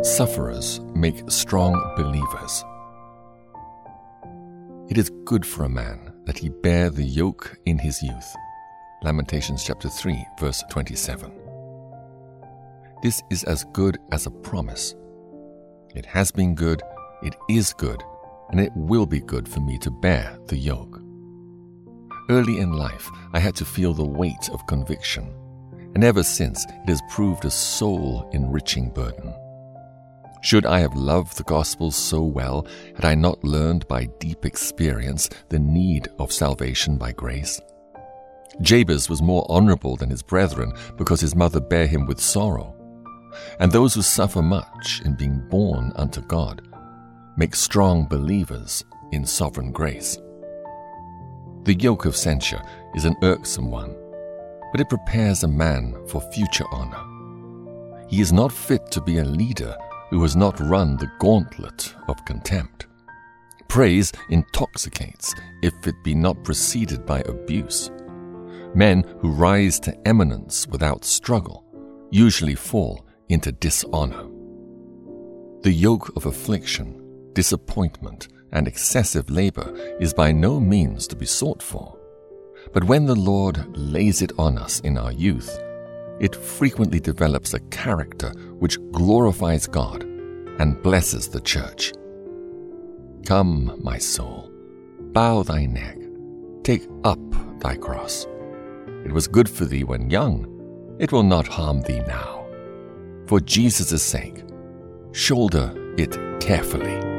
Sufferers make strong believers. It is good for a man that he bear the yoke in his youth. Lamentations chapter 3, verse 27. This is as good as a promise. It has been good, it is good, and it will be good for me to bear the yoke. Early in life, I had to feel the weight of conviction, and ever since it has proved a soul-enriching burden. Should I have loved the gospel so well had I not learned by deep experience the need of salvation by grace? Jabez was more honorable than his brethren because his mother bare him with sorrow. And those who suffer much in being born unto God make strong believers in sovereign grace. The yoke of censure is an irksome one, but it prepares a man for future honor. He is not fit to be a leader who has not run the gauntlet of contempt. Praise intoxicates if it be not preceded by abuse. Men who rise to eminence without struggle usually fall into dishonor. The yoke of affliction, disappointment, and excessive labor is by no means to be sought for. But when the Lord lays it on us in our youth, it frequently develops a character which glorifies God and blesses the church. Come, my soul, bow thy neck, take up thy cross. It was good for thee when young, it will not harm thee now. For Jesus' sake, shoulder it carefully.